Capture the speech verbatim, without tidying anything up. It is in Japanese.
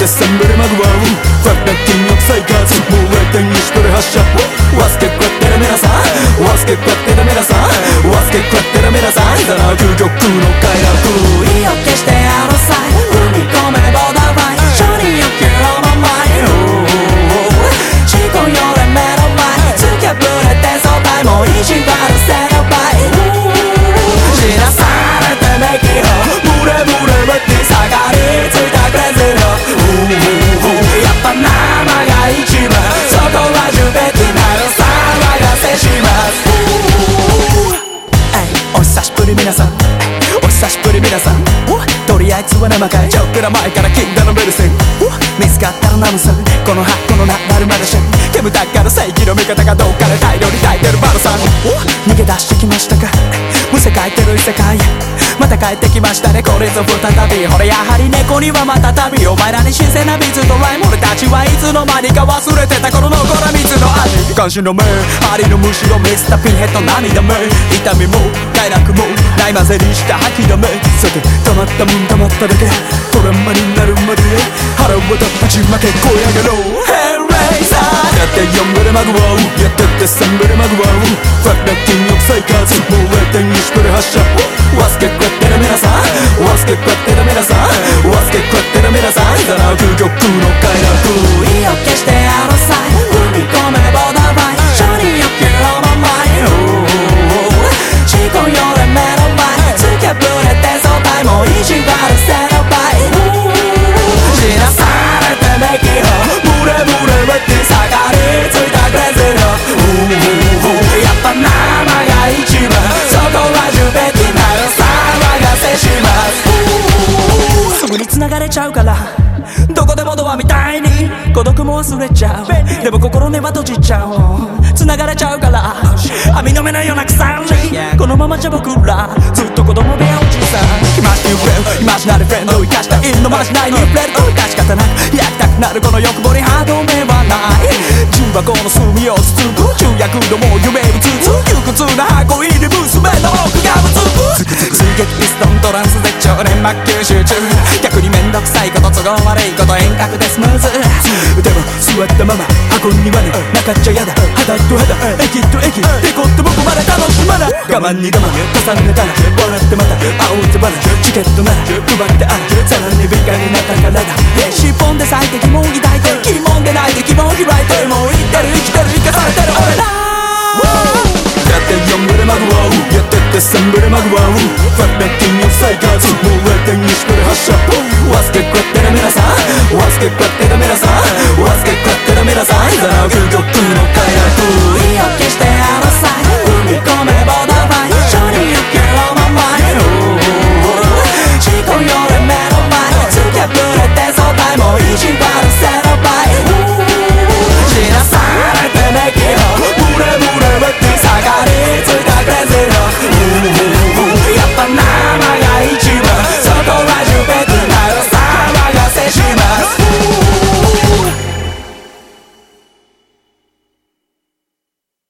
sempre maguau Guarda che non sai cazzo Muovete in storia hasha Was che quattera me la sai Was che quattera me la sai Was che quattera me la sai Dalla究極の快楽意を決してあの際踏み込めボーダーライン承認欲求のままに思考より目の前突き破れて相対も意地悪せの倍知らされてめきをブレブレぶって下がりついたクレズのやっぱ生が一番そこはジュベティナの騒がせしますお久しぶり皆さんお久しぶり皆さんとりあえずは生かいちょっくら前から禁断のメルセン見つかったらナムさんこの箱の名なるまでしん煙たから正義の味方がどっかで大量に抱いてるバロさん逃げ出してきましたかむせ書いてる異世界へまた帰ってきましたねこれぞ再びほれやはり猫にはまた旅お前らに新鮮なビーツドライム俺たちはいつの間にか忘れてた頃のこの水の味監視の目針のむしろミスターピンヘッド涙目痛みも快楽もない混ぜにした吐きだめさて溜まったもん溜まっただけトラウマになるまで腹を渡ったちまけ声上げろヘンレイサーやってよんぶれまぐわうやってってさんぶれまぐわうファッラッキング再活もうれてにしこれ発射Was che quattera me la sai Was che quattera me la sai Was che quattera me la saiだな究極の快楽意を決してあの際踏み込めボーダーライン承認欲求のままに思考より目の前突き破れて相対も意地悪せの倍知らされてめきをブレブレぶって下がりついたクレズのやっぱ生が一番そこはジュベティナの騒がせしますすぐに繋がれちゃうからどこでもドアみたいに孤独も忘れちゃうでも心根は閉じちゃう繋がれちゃうから網の目のような鎖このままじゃ僕らずっと子供部屋おじさん来ましたよフレンドイマジナリフレンド生かしたインのまじないニューフレンド致し方なく焼きたくなるこの欲望に歯止めはない重箱の隅をつつく重役ども夢うつつ窮屈な箱入り娘の奥がぶつく追撃ピストントランス絶頂粘膜吸収中逆にめんどくさいこと都合悪いこと遠隔でスムーズでも座ったまま箱にはねなかっちゃやだ肌と肌駅と駅ペコッと僕まで楽しまな我慢に我慢重ねたら笑ってまた青い手花チケットなら配ってあるさらに美化になったからだ尻尾で咲いて疑問抱いて疑問でないで疑問開いてもう生きてる生きてる生かされてる俺らやってよんぶれまぐわうやってってさんぶれまぐわうファッラッキング再活もうれてにしこれ発射Was che quattera me la sai Was che quattera me la sai